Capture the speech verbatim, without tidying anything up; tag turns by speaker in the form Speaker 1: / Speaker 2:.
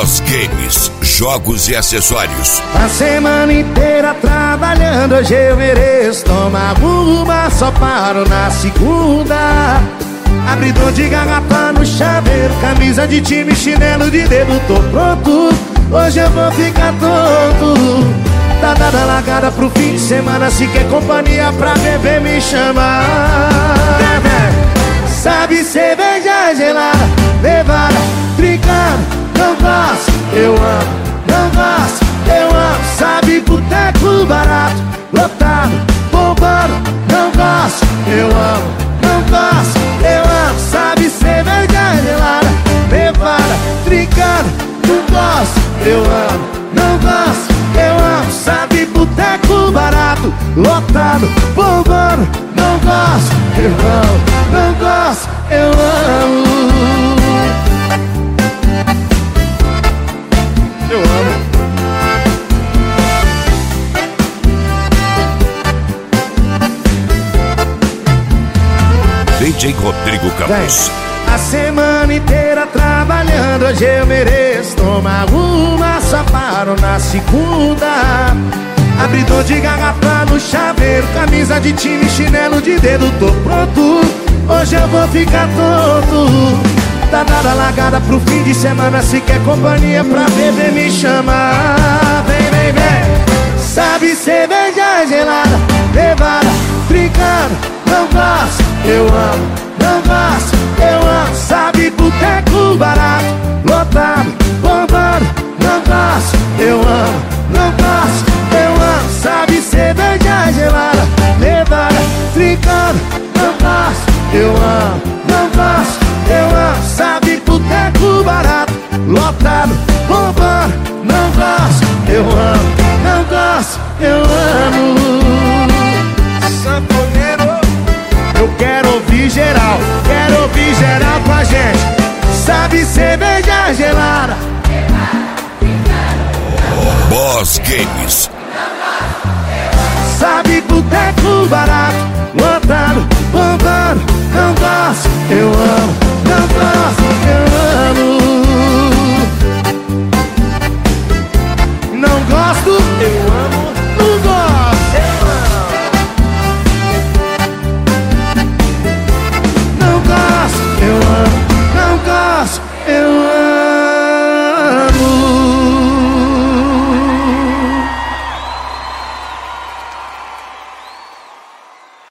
Speaker 1: Boss Games, jogos e acessórios.
Speaker 2: A semana inteira trabalhando, hoje eu mereço tomar uma, só paro na segunda. Abridor de garrafa no chaveiro, camisa de time, chinelo de dedo, tô pronto. Hoje eu vou ficar tonto. Tá dada largada pro fim de semana, se quer companhia pra beber me chama. Sabe cerveja gelada, levada, trincando, não gosto, eu amo, não gosto, eu amo. Sabe boteco barato, lotado, bombando, não gosto, eu amo, não gosto, eu amo. Sabe cerveja gelada, levada, trincando, não gosto, eu amo, não gosto, eu amo. Sabe boteco barato, lotado, bombando, não gosto, eu amo, não gosto, eu amo. Eu amo.
Speaker 1: D J Rodrigo Campos.
Speaker 2: A semana inteira trabalhando, hoje eu mereço tomar uma, só paro na segunda. Abridor de garrafa no chaveiro, camisa de time, chinelo de dedo, tô pronto. Hoje eu vou ficar tonto. Tá dada largada pro fim de semana, se quer companhia pra beber me chama. Vem, vem, vem. Sabe cerveja gelada, levada, trincando, não gosto, eu amo, não gosto, eu amo. Sabe boteco barato, lotado, bombando, não gosto, eu amo, não gosto, eu amo. Sabe cerveja gelada, levada, trincando, não gosto, eu amo, não gosto, eu amo. Sabe boteco barato, lotado, bombando, não gosto, eu amo, não gosto, eu amo. Sanfoneiro, eu quero ouvir geral, quero ouvir geral com a gente. Sabe cerveja gelada,
Speaker 1: Boss Games.
Speaker 2: sabe boteco barato, lotado,